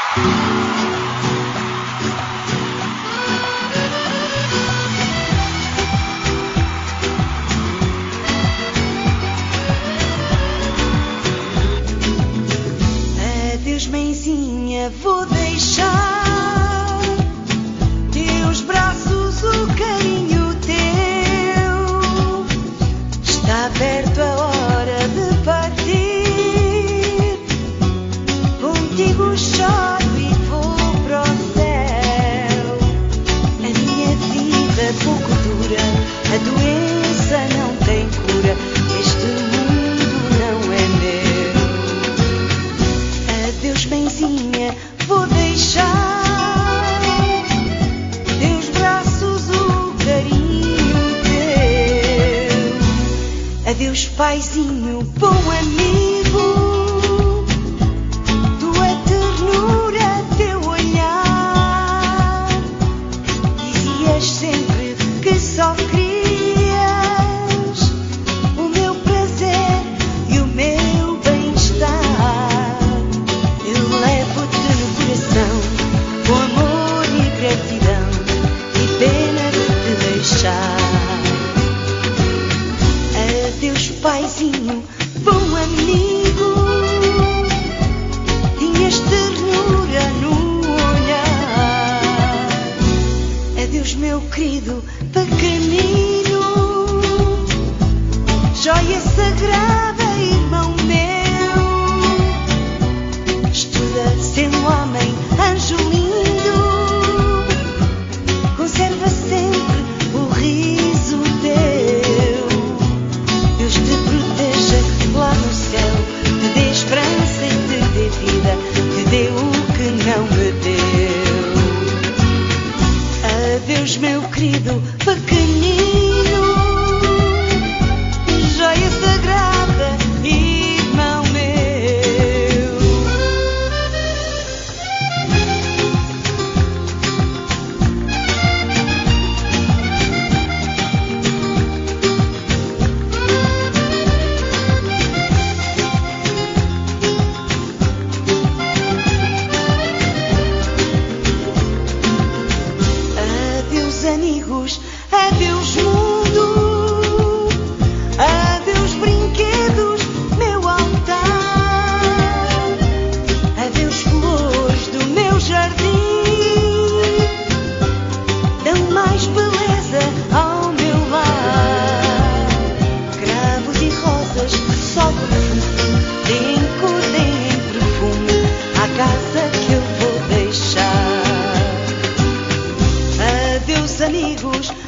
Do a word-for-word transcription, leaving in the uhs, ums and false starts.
Adeus, mãezinha, vou deixar teus braços, o carinho teu. Está perto a hora de partir. Contigo choro e vou para o céu. A minha vida pouco dura, a doença não tem cura. Este mundo não é meu. Adeus, mãezinha, vou deixar teus braços, o carinho teu. Adeus, paizinho, bom amigo, tua ternura, teu olhar. Dizias sempre que só querias o meu prazer e o meu bem-estar. Eu levo-te no coração com amor e gratidão e pena de te deixar. Adeus, paizinho, bom amigo, tinhas ternura no olhar. Adeus, meu querido pequenino, joia sagrada, irmão meu. Estuda, ser um homem, anjo lindo. Conserva sempre o riso teu. Deus te proteja lá no céu, te dê esperança e te dê vida, te dê o que não me deu. Adeus, meu querido pequenino, joia sagrada, irmão meu. Adeus, amigos, adeus, mundo, adeus, brinquedos, meu altar. Adeus, flores do meu jardim, dão mais beleza ao meu lar. Cravos e rosas, só perfume, deem cor, deem perfume à casa que eu vou deixar. Adeus, amigos,